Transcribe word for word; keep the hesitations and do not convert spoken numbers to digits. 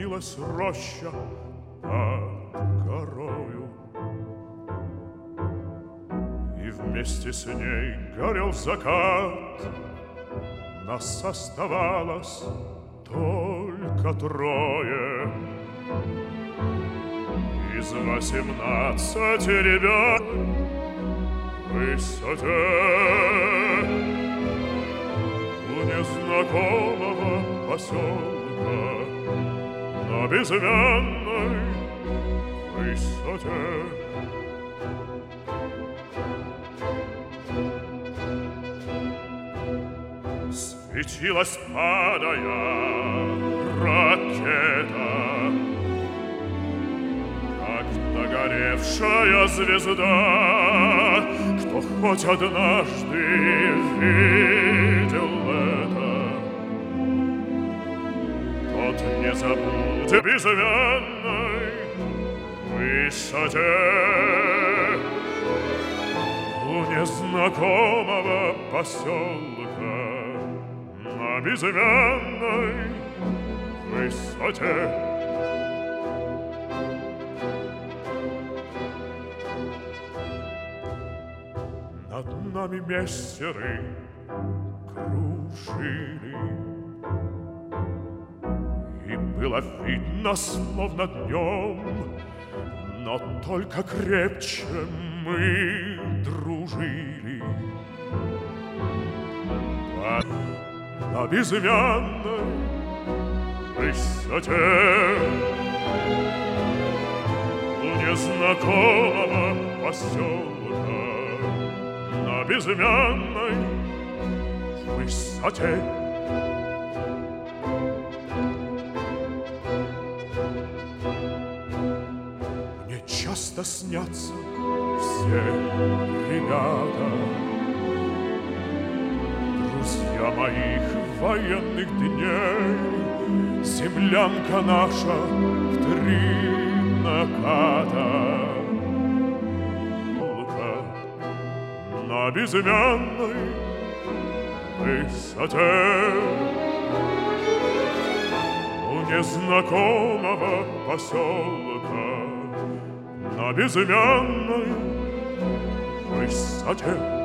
вилась роща под горою, и вместе с ней горел закат. Нас оставалось только трое из восемнадцати ребят в высоте у незнакомого поселка на безымянной высоте. Светилась, падая, ракета, как догоревшая звезда. Кто хоть однажды видел это, тот не забудет безымянной высоте у незнакомого поселка на безымянной высоте. Над нами мессеры кружили, и было видно, словно днем, но только крепче мы дружили. На безымянной высоте у незнакомого поселка на безымянной высоте. Мне часто снятся все ребята, друзья моих военных дней, землянка наша в три наката. На безымянной высоте у незнакомого поселка на безымянной высоте.